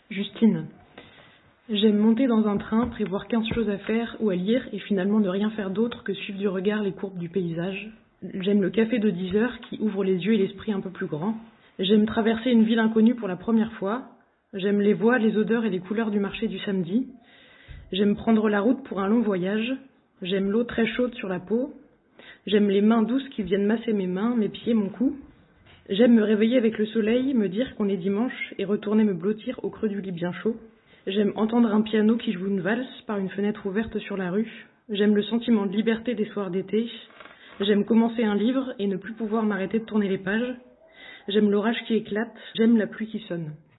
Justine. J'aime monter dans un train, prévoir 15 choses à faire ou à lire et finalement ne rien faire d'autre que suivre du regard les courbes du paysage. J'aime le café de 10 heures qui ouvre les yeux et l'esprit un peu plus grand. J'aime traverser une ville inconnue pour la première fois. J'aime les voix, les odeurs et les couleurs du marché du samedi. J'aime prendre la route pour un long voyage. J'aime l'eau très chaude sur la peau. J'aime les mains douces qui viennent masser mes mains, mes pieds, mon cou. J'aime me réveiller avec le soleil, me dire qu'on est dimanche et retourner me blottir au creux du lit bien chaud. J'aime entendre un piano qui joue une valse par une fenêtre ouverte sur la rue. J'aime le sentiment de liberté des soirs d'été. J'aime commencer un livre et ne plus pouvoir m'arrêter de tourner les pages. J'aime l'orage qui éclate. J'aime la pluie qui sonne.